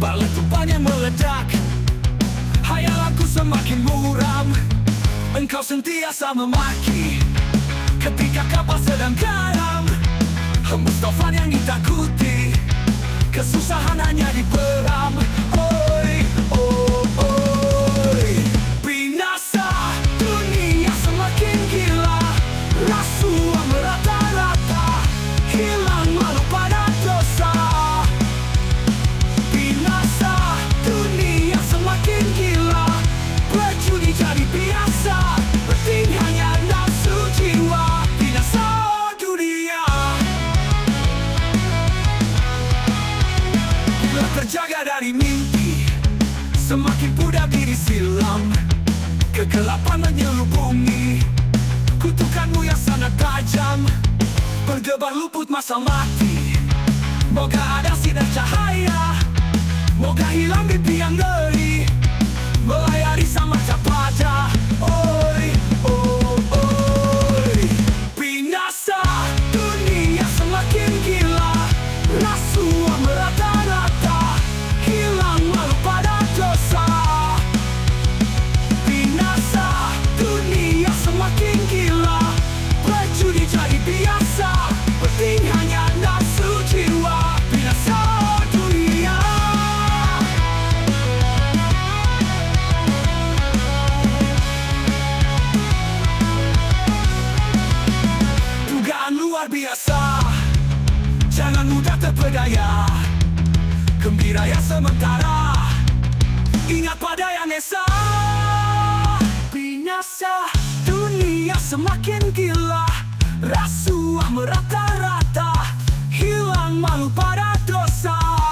letupannya meledak, hayalanku semakin muram. Engkau sentiasa memaki ketika kapal sedang karam. Hembus tofan yang ditakuti, kesusahan hanya diperam. Oi, oh, oi. Binasa dunia semakin gila, rasuah merata-rata, hilang malu pada dosa. Binasa dunia semakin gila, berjudi jadi biasa, penting hanya nafsu jiwa. Binasa dunia bila terjaga dari mimpi, semakin pudar diri silam. Kegelapan menyelubungi, kutukanmu yang sangat tajam, berdebar luput masa mati. Moga ada sinar cahaya, moga hilang mimpi yang ngeri, melayari sama capada. Oi, oh, oi. Binasa dunia semakin gila, rasuah merata-rata, hilang malu pada dosa. Binasa dunia semakin gila, berjudi jadi biasa, penting hanya nafsu jiwa. Binasa dunia. Dugaan luar biasa, jangan mudah terpedaya. Gembira yang sementara, ingat pada yang esa. Binasa dunia semakin gila, rasuah merata-rata, hilang malu pada dosa.